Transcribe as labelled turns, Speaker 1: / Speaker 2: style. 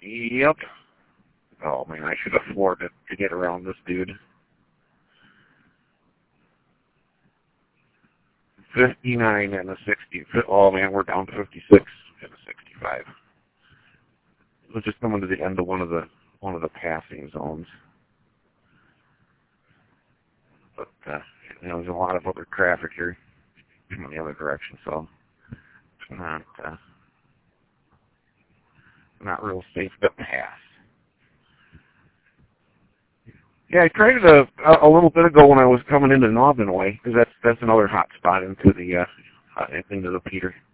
Speaker 1: Yep. Oh, man, I should afford it to get around this dude. 59 and a 60. Oh, man, we're down to 56 and a 65. We're just coming to the end of one of the passing zones. But there's a lot of other traffic here in the other direction, so it's not real safe to pass. Yeah, I tried it a little bit ago when I was coming into Nobbin way, because that's another hot spot into the Peter.